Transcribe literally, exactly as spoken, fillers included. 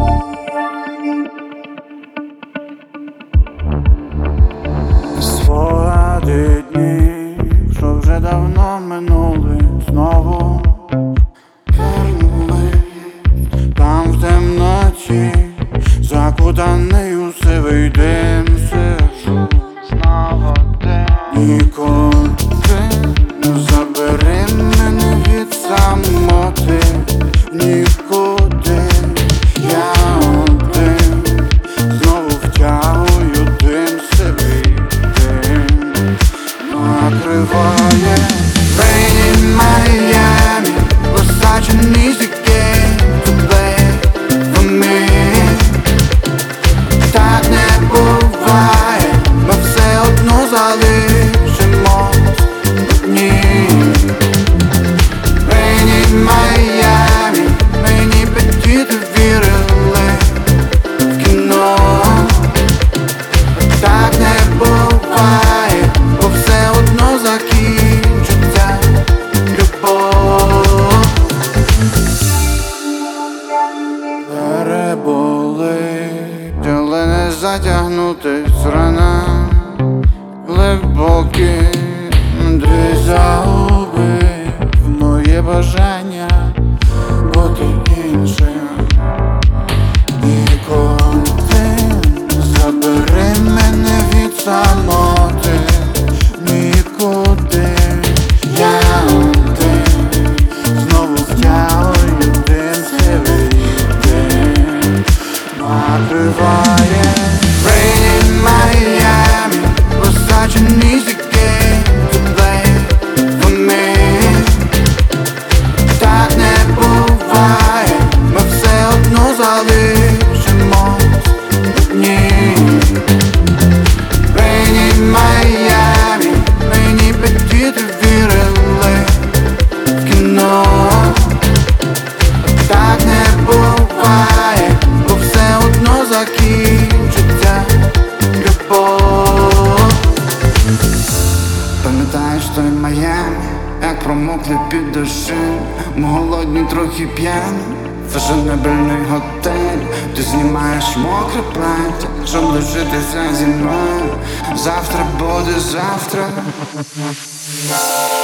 Спогади дні, що вже давно минули, знову вернули. Там в темноті, закутаний у сивий дим, сижу знову ти. Нікуди не забери мене від самоти, нікуди. Я один знову втягую дим, сивий дим накриває. Rain in Miami, Versace music game to play for me. Так не буває, ми все одно залишимось одні. Rain in Miami, мені батьки вірили в кіно. Так не буває, бо все одно закінчиться любов. Переболить, але не затягнутись рана. Глибокі дві загубив моє бажання бути іншим. Нікуди не забери мене від самоти, нікуди. Я один знову втягую дим, сивий дим накриває. Rain in Miami, Versace music game to play for me. Так не буває, ми все одно залишимось одні. Rain in Miami, мені батьки вірили в кіно. Так не буває, бо все одно закінчиться любов. Пам'ятаєш той Майами, як промокли під дощем. Ми голодні, трохи п'яні, фешенебельний готель. Ти знімаєш мокре плаття, щоб лишитися зі мною. Завтра буде завтра.